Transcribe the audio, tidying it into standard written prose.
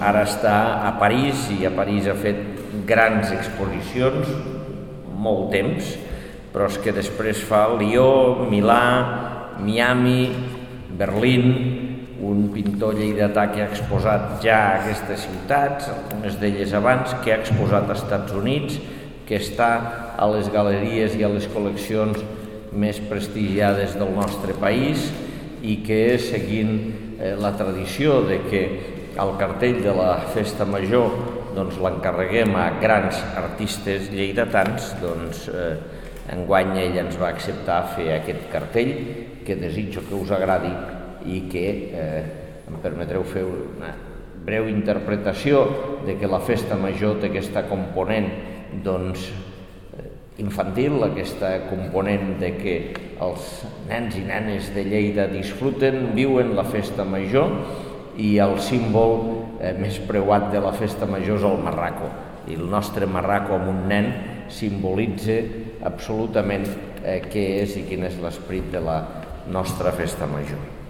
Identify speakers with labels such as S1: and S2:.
S1: Ara està a París i a París ha fet grans exposicions, molt temps, però és que després fa Lió, Milà, Miami, Berlín, un pintor lleidatà que ha exposat ja a aquestes ciutats, algunes d'elles abans, que ha exposat als Estats Units, que està a les galeries i a les col·leccions més prestigiades del nostre país i que, seguint la tradició de que el cartell de la Festa Major l'encarreguem a grans artistes lleidatans, enguany ell ens va acceptar fer aquest cartell, que desitjo que us agradi i que em permetreu fer una breu interpretació de que la Festa Major té aquesta component infantil, aquesta component de que els nens i nenes de Lleida disfruten, viuen la Festa Major, i el símbol més preuat de la Festa Major és el marraco. I el nostre marraco amb un nen simbolitza absolutament què és i quin és l'esperit de la nostra Festa Major.